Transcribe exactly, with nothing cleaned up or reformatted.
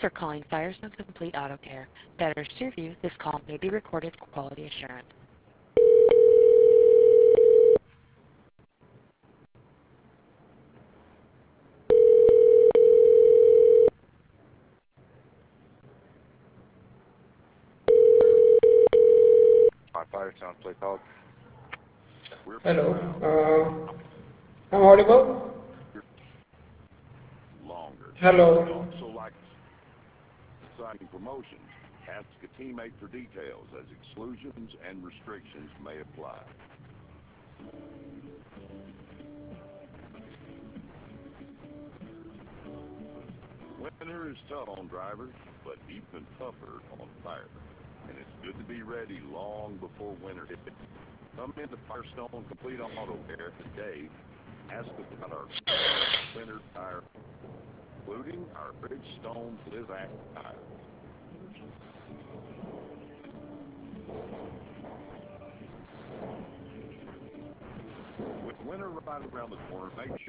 for calling Firestone Complete Auto Care. Better serve you, this call may be recorded for quality assurance. My Firestone, please hold. Hello. Uh, I'm audible? Longer. Hello. Also like exciting promotions. Ask a teammate for details as exclusions and restrictions may apply. Winter is tough on drivers, but even tougher on fire. And it's good to be ready long before winter hits. Come into Firestone Complete Auto Care today. Ask about our winter tire, including our Bridgestone Blizzak tire. With winter right around the corner, make sure